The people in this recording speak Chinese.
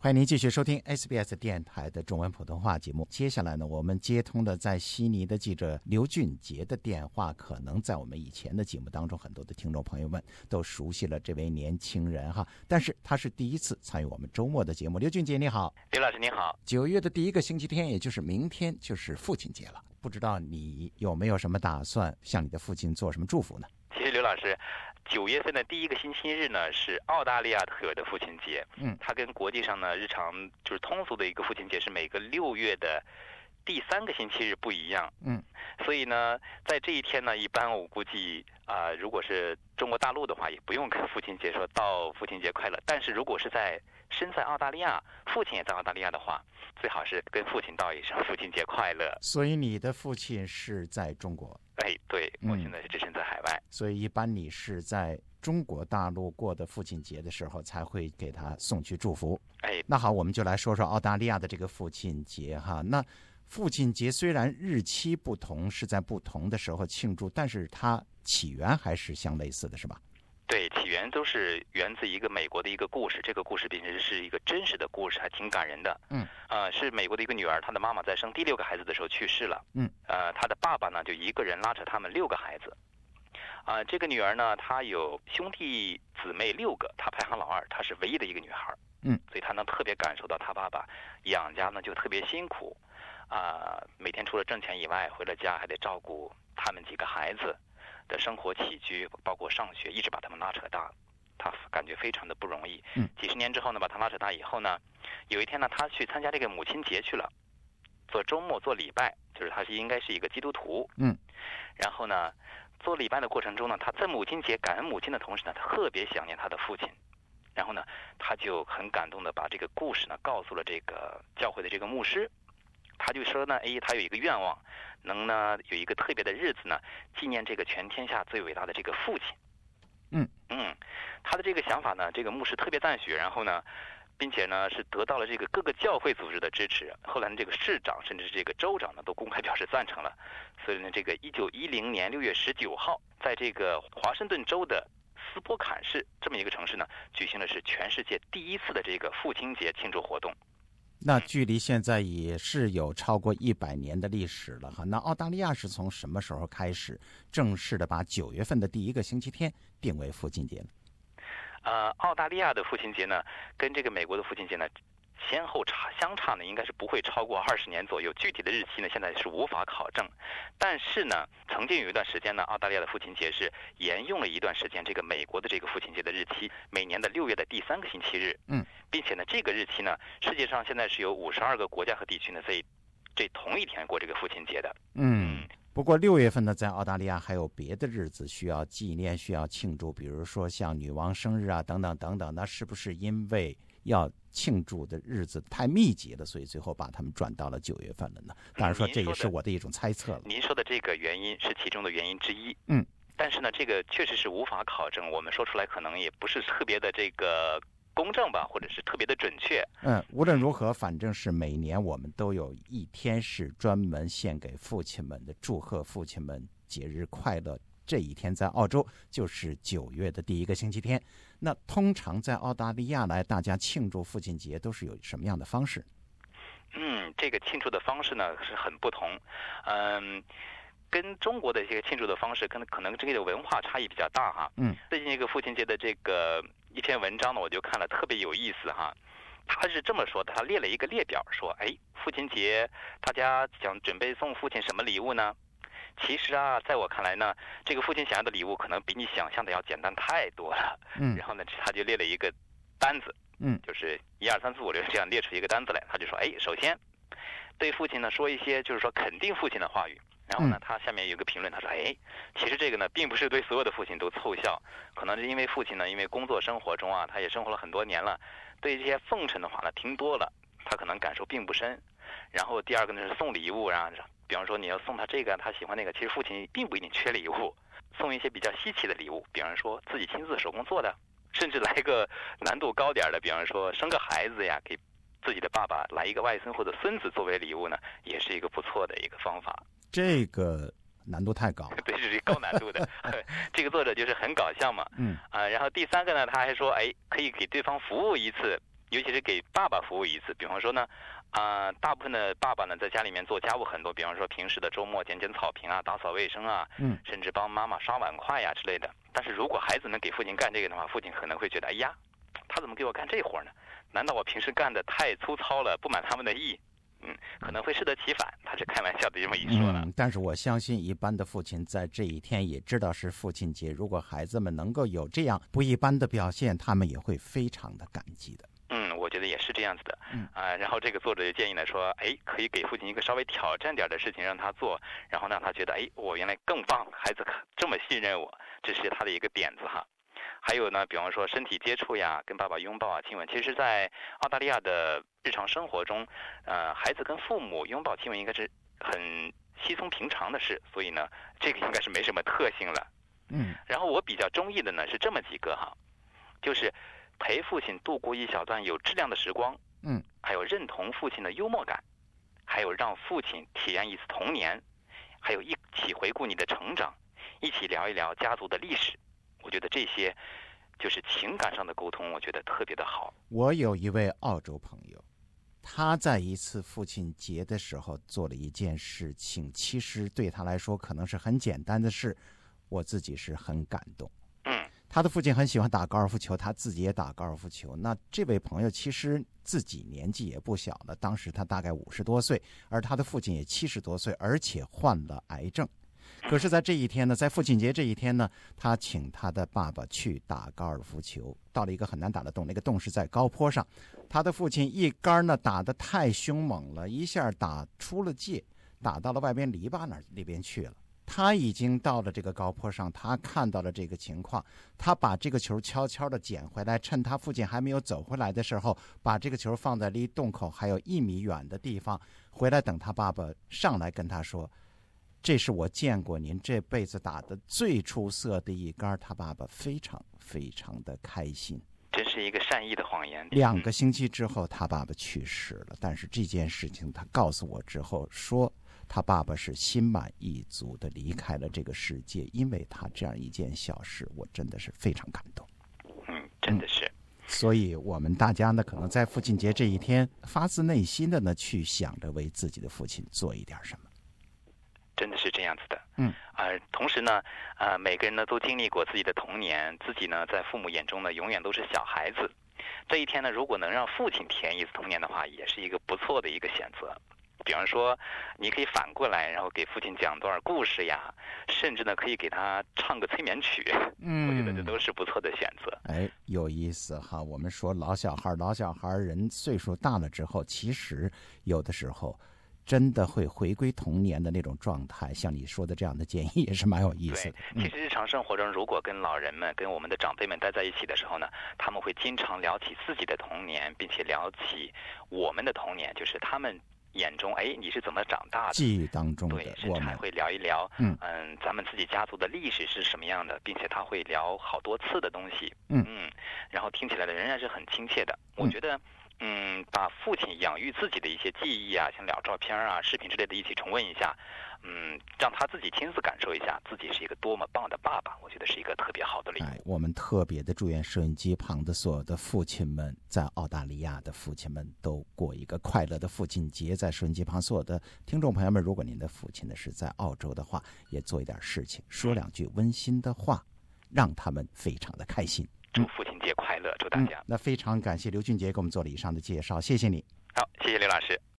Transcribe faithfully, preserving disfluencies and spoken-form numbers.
欢迎您继续收听 S B S 电台的中文普通话节目。接下来呢，我们接通了在悉尼的记者刘俊杰的电话。可能在我们以前的节目当中，很多的听众朋友们都熟悉了这位年轻人哈，但是他是第一次参与我们周末的节目。刘俊杰你好。 刘老师你好。 九月的第一个星期天，也就是明天，就是父亲节了。不知道你有没有什么打算向你的父亲做什么祝福呢？ 其实刘老师，九月份的第一个星期日呢是澳大利亚特有的父亲节。嗯，它跟国际上呢日常就是通俗的一个父亲节是每个六月的第三个星期日不一样。嗯，所以呢，在这一天呢，一般我估计啊、呃，如果是中国大陆的话，也不用跟父亲节说到父亲节快乐。但是如果是在身在澳大利亚，父亲也在澳大利亚的话，最好是跟父亲道一声父亲节快乐。 所以你的父亲是在中国？ 哎，对，我现在是置身在海外、嗯、 所以一般你是在中国大陆过的父亲节的时候才会给他送去祝福。 哎， 那好，我们就来说说澳大利亚的这个父亲节哈。那父亲节虽然日期不同，是在不同的时候庆祝，但是它起源还是相类似的，是吧？ 对，起源都是源自一个美国的一个故事，这个故事并且是一个真实的故事，还挺感人的。嗯，呃，是美国的一个女儿，她的妈妈在生第六个孩子的时候去世了。嗯，呃，她的爸爸呢就一个人拉扯他们六个孩子。啊、呃，这个女儿呢，她有兄弟姊妹六个，她排行老二，她是唯一的一个女孩。嗯，所以她呢特别感受到她爸爸养家呢就特别辛苦，啊、呃，每天除了挣钱以外，回了家还得照顾他们几个孩子的生活起居，包括上学，一直把他们拉扯大，他感觉非常的不容易。嗯，几十年之后呢，把他拉扯大以后呢，有一天呢，他去参加这个母亲节去了，做周末做礼拜，就是他是应该是一个基督徒。嗯，然后呢，做礼拜的过程中呢，他在母亲节感恩母亲的同时呢，他特别想念他的父亲。然后呢，他就很感动的把这个故事呢告诉了这个教会的这个牧师。他就说呢，哎，他有一个愿望，能呢有一个特别的日子呢，纪念这个全天下最伟大的这个父亲。嗯嗯，他的这个想法呢，这个牧师特别赞许，然后呢，并且呢是得到了这个各个教会组织的支持。后来呢，这个市长甚至是这个州长呢，都公开表示赞成了。所以呢，这个一九一零年六月十九号，在这个华盛顿州的斯波坎市这么一个城市呢，举行的是全世界第一次的这个父亲节庆祝活动。 那距离现在也是有超过一百年的历史了哈。那澳大利亚是从什么时候开始正式的把九月份的第一个星期天定为父亲节呢？ 呃，澳大利亚的父亲节呢，跟这个美国的父亲节呢，先后差相差呢，应该是不会超过二十年左右。具体的日期呢，现在是无法考证。但是呢，曾经有一段时间呢，澳大利亚的父亲节是沿用了一段时间这个美国的这个父亲节的日期，每年的六月的第三个星期日。嗯，并且呢，这个日期呢，世界上现在是有五十二个国家和地区呢，在这同一天过这个父亲节的。嗯。 不过六月份呢，在澳大利亚还有别的日子需要纪念、需要庆祝，比如说像女王生日啊，等等等等。那是不是因为要庆祝的日子太密集了，所以最后把他们转到了九月份了呢？当然说这也是我的一种猜测了。 您说的这个原因是其中的原因之一。嗯，但是呢，这个确实是无法考证，我们说出来可能也不是特别的这个公正吧，或者是特别的准确。 嗯，无论如何，反正是每年我们都有一天是专门献给父亲们的，祝贺父亲们节日快乐。这一天在澳洲就是九月的第一个星期天。那通常在澳大利亚来，大家庆祝父亲节都是有什么样的方式？ 嗯，这个庆祝的方式呢是很不同。嗯。跟中国的这个庆祝的方式，可能可能这个文化差异比较大哈。嗯，最近一个父亲节的这个一篇文章呢，我就看了，特别有意思哈。他是这么说的，他列了一个列表，说，哎，父亲节大家想准备送父亲什么礼物呢？其实啊，在我看来呢，这个父亲想要的礼物可能比你想象的要简单太多了。嗯，然后呢，他就列了一个单子，嗯，就是一二三四五六这样列出一个单子来。他就说，哎，首先对父亲呢说一些就是说肯定父亲的话语。然后呢，他下面有个评论，他说：“哎，其实这个呢，并不是对所有的父亲都凑效，可能是因为父亲呢，因为工作生活中啊，他也生活了很多年了，对这些奉承的话呢听多了，他可能感受并不深。然后第二个呢是送礼物啊，比方说你要送他这个，他喜欢那个，其实父亲并不一定缺礼物，送一些比较稀奇的礼物，比方说自己亲自手工做的，甚至来个难度高点的，比方说生个孩子呀，给自己的爸爸来一个外孙或者孙子作为礼物呢，也是一个不错的一个方法。” 这个难度太高， 对，是高难度的。这个作者就是很搞笑嘛，嗯啊，然后第三个呢，他还说，哎，可以给对方服务一次， 尤其是给爸爸服务一次。比方说呢，啊、呃，大部分的爸爸呢在家里面做家务很多，比方说平时的周末剪剪草坪啊，打扫卫生啊，嗯，甚至帮妈妈刷碗筷呀、啊、之类的。但是如果孩子们给父亲干这个的话，父亲可能会觉得，哎呀，他怎么给我干这活呢？难道我平时干的太粗糙了，不满他们的意？嗯，可能会适得其反，他是开玩笑的这么一说呢、 嗯。但是我相信一般的父亲在这一天也知道是父亲节，如果孩子们能够有这样不一般的表现，他们也会非常的感激的。 嗯，我觉得也是这样子的。嗯啊、呃，然后这个作者就建议呢说，哎，可以给父亲一个稍微挑战点的事情让他做，然后让他觉得，哎，我原来更棒，孩子这么信任我，这是他的一个点子哈。还有呢，比方说身体接触呀，跟爸爸拥抱啊、亲吻，其实在澳大利亚的日常生活中，呃，孩子跟父母拥抱亲吻应该是很稀松平常的事，所以呢，这个应该是没什么特性了。嗯，然后我比较中意的呢是这么几个哈，就是陪父亲度过一小段有质量的时光，嗯，还有认同父亲的幽默感，还有让父亲体验一次童年，还有一起回顾你的成长，一起聊一聊家族的历史。我觉得这些就是情感上的沟通，我觉得特别的好。 我有一位澳洲朋友，他在一次父亲节的时候做了一件事情，其实对他来说可能是很简单的事，我自己是很感动。嗯，他的父亲很喜欢打高尔夫球，他自己也打高尔夫球。那这位朋友其实自己年纪也不小了，当时他大概五十多岁，而他的父亲也七十多岁，而且患了癌症。可是在这一天呢，在父亲节这一天呢，他请他的爸爸去打高尔夫球，到了一个很难打的洞，那个洞是在高坡上，他的父亲一杆呢打得太凶猛了，一下打出了界，打到了外边篱笆那那边去了。他已经到了这个高坡上，他看到了这个情况，他把这个球悄悄地捡回来，趁他父亲还没有走回来的时候，把这个球放在离洞口还有一米远的地方，回来等他爸爸上来跟他说，这是我见过您这辈子打的最出色的一杆。他爸爸非常非常的开心。 这是一个善意的谎言。 两个星期之后他爸爸去世了，但是这件事情他告诉我之后说，他爸爸是心满意足的离开了这个世界，因为他这样一件小事，我真的是非常感动。 嗯，真的是。 嗯，所以我们大家呢，可能在父亲节这一天，发自内心的呢，去想着为自己的父亲做一点什么。 真的是这样子的。嗯，啊、呃，同时呢，啊、呃，每个人呢都经历过自己的童年，自己呢在父母眼中呢永远都是小孩子。这一天呢，如果能让父亲体验一次童年的话，也是一个不错的一个选择。比方说，你可以反过来，然后给父亲讲段故事呀，甚至呢可以给他唱个催眠曲。嗯，我觉得这都是不错的选择。 哎，有意思哈！我们说老小孩，老小孩人岁数大了之后，其实有的时候真的会回归童年的那种状态，像你说的这样的建议也是蛮有意思的。 其实日常生活中，如果跟老人们、跟我们的长辈们待在一起的时候呢，他们会经常聊起自己的童年，并且聊起我们的童年，就是他们眼中，哎，你是怎么长大的？ 记忆当中的， 对，甚至还会聊一聊，嗯嗯，咱们自己家族的历史是什么样的，并且他会聊好多次的东西，嗯嗯，然后听起来的仍然是很亲切的。我觉得。嗯，把父亲养育自己的一些记忆啊，像老照片啊、视频之类的一起重温一下，嗯，让他自己亲自感受一下自己是一个多么棒的爸爸，我觉得是一个特别好的礼物。 哎，我们特别的祝愿收音机旁的所有的父亲们，在澳大利亚的父亲们都过一个快乐的父亲节。在收音机旁所有的听众朋友们，如果您的父亲呢是在澳洲的话，也做一点事情，说两句温馨的话，让他们非常的开心。 祝父亲节快乐，祝大家、 嗯。那非常感谢刘俊杰给我们做了以上的介绍，谢谢你。 好，谢谢刘老师。